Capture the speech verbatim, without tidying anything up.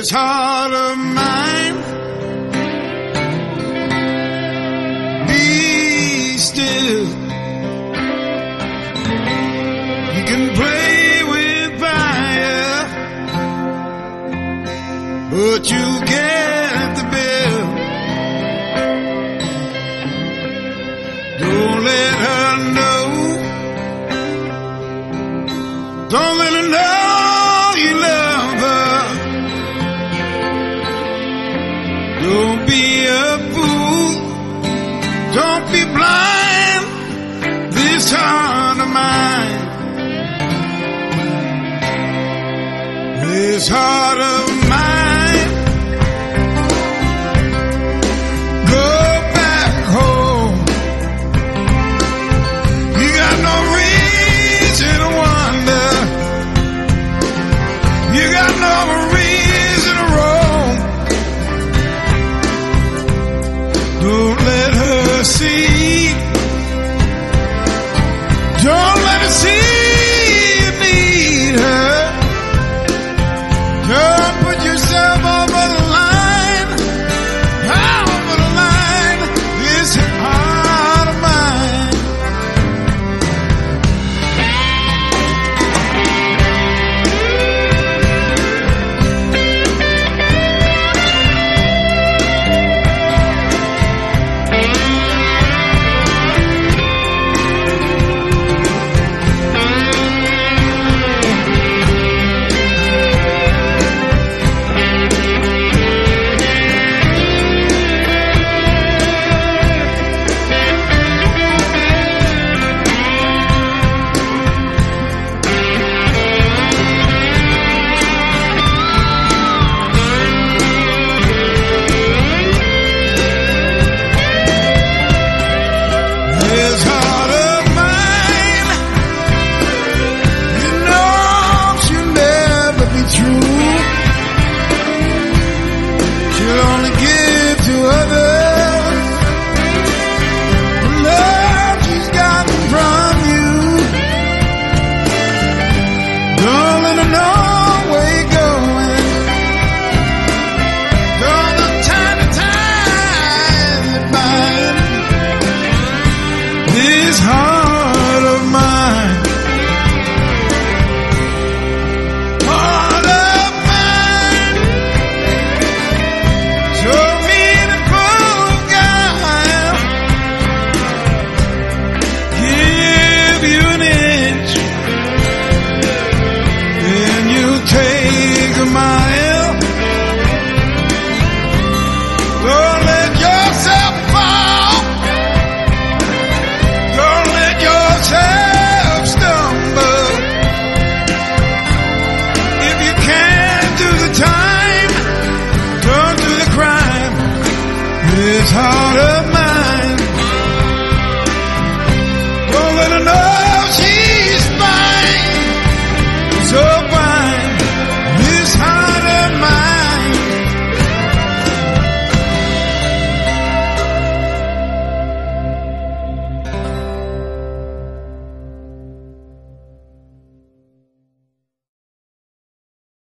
This heart of mine, be still. You can play with fire, but you get the bill. Don't let her know. Don't let her know you love her. Don't be a fool. Don't be blind. This heart of mine, this heart of mine, go back home. You got no reason to wonder. You got no reason to roam. Don't let her see. Don't let her see you need her. Don't put yourself over the line, over the line. This heart of mine. This heart of mine, you know she'll never be true. She'll only give to others the love she's gotten from you. Don't let her know where you're going. Don't look time to time to bind. This heart of mine, heart of mine, so mean and full of guile. Give you an inch, then you take a mile. Don't let yourself fall. Don't let yourself stumble. If you can't do the time, don't do the crime. It's harder.